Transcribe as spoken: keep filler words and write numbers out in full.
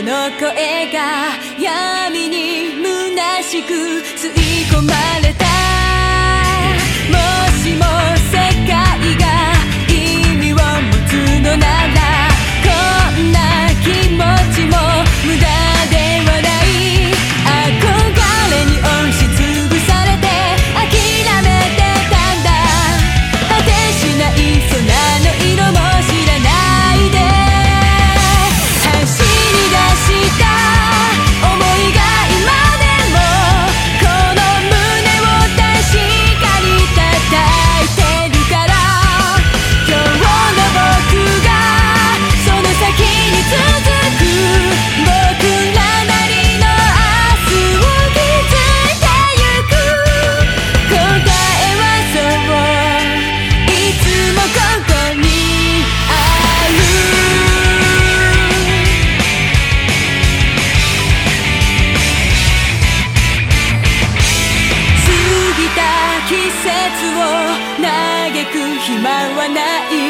の声が闇に虚しく吸い込まれた。もしも世界が意味を持つのなら、こんな気持ちも無駄ではない。憧れに押しつぶされて諦めてたんだ。果てしない空の色も知らないで走り出した想いが今でもこの胸を確かに叩いてるから、今日の僕がその先に続く僕らなりの明日を築いてゆく。答えはそういつもここにある。過ぎた季節を嘆く暇はない。